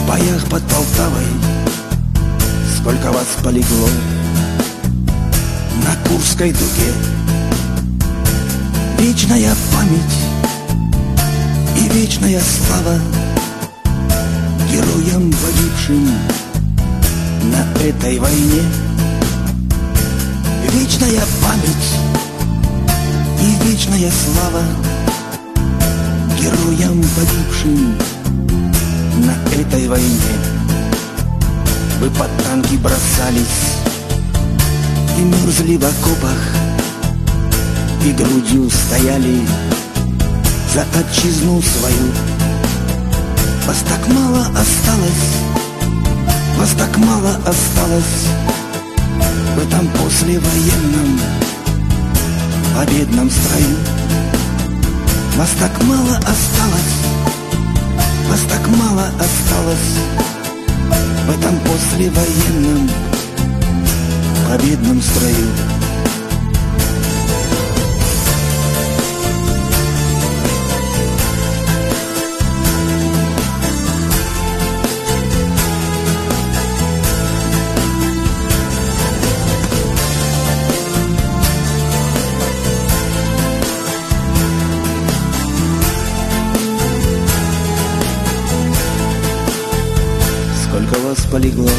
В боях под Полтавой сколько вас полегло на Курской дуге. Вечная память и вечная слава героям, погибшим на этой войне. Вечная память и вечная слава героям, погибшим на этой войне. Вы под танки бросались и мерзли в окопах, и грудью стояли за отчизну свою. Вас так мало осталось, вас так мало осталось в этом послевоенном победном строю. Вас так мало осталось, вас так мало осталось в этом послевоенном победном строю. Сколько вас полегло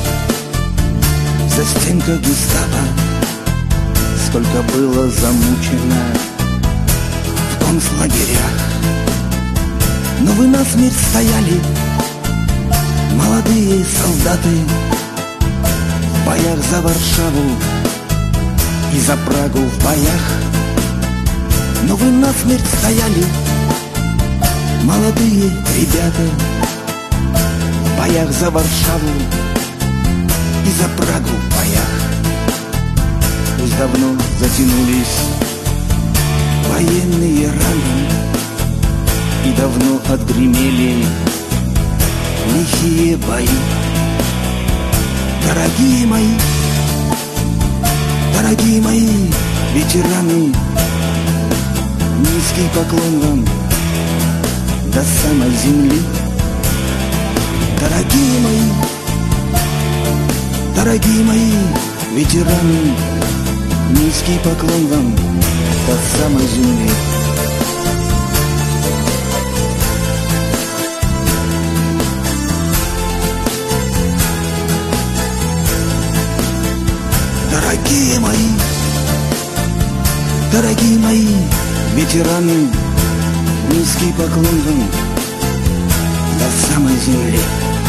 за стенкой гестапо, сколько было замучено в концлагерях. Но вы насмерть стояли, молодые солдаты, в боях за Варшаву и за Прагу в боях. Но вы насмерть стояли, молодые ребята, в боях за Варшаву и за Прагу в боях. Пусть давно затянулись военные раны и давно отгремели лихие бои. Дорогие мои ветераны, низкий поклон вам до самой земли. Дорогие мои ветераны, низкий поклон вам до самой земли. Дорогие мои ветераны, низкий поклон вам до самой земли.